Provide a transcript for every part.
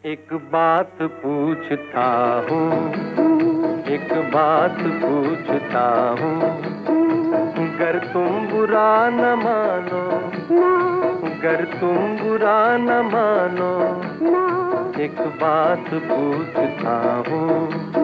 एक बात पूछता हूँ, एक बात पूछता हूँ, गर तुम बुरा न मानो, गर तुम बुरा न मानो, एक बात पूछता हूँ।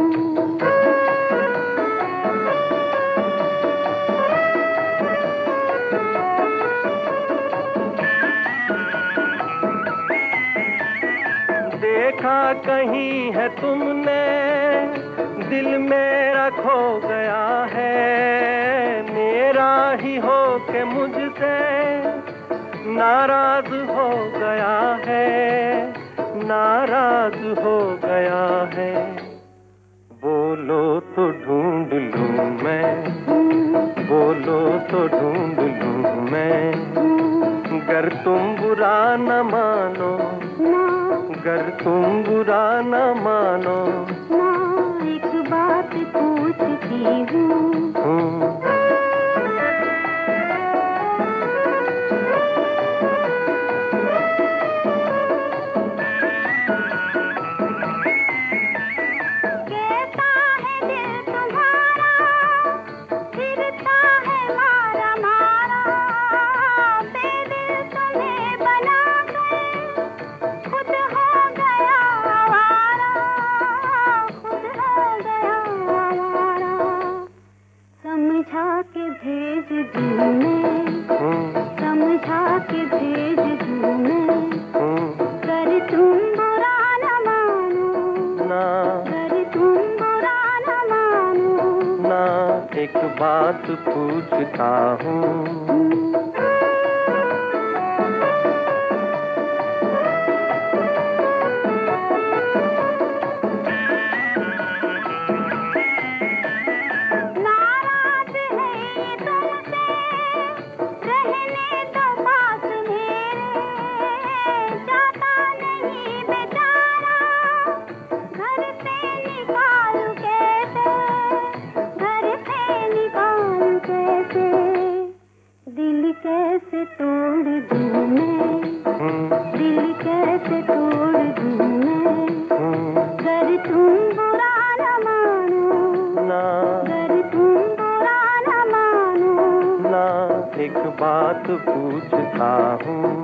देखा कहीं है तुमने, दिल मेरा खो गया है, मेरा ही हो के मुझसे नाराज हो गया है, नाराज हो गया है। बोलो तो ढूंढ लूं मैं, बोलो तो ढूंढ लूं मैं, गर तुम बुरा न मानो, गर तुम बुरा न मानो, एक बात पूछती हूँ। कैसा है दिल तुम्हारा, फिरता है मारा मारा, बेदिल तुम्हें बना कर खुद हो गया आवारा, खुद हो गया आवारा। समझा के भेज दूँ मैं, समझा के भेज दूँ मैं, कर तुम बुरा न मानो, कर तुम बुरा न मानो, एक बात पूछता हूँ। नाराज है ये तुमसे, रहने दो पास मेरे, जाता नहीं बेचारा, घर से निकालूं कैसे, घर से निकालूं कैसे, दिल कैसे तोड़ दूँ मैं, दिल कैसे तोड़ दूँ मैं, गर तुम बुरा न मानो, गर तुम बुरा न मानो, एक बात पूछता हूँ।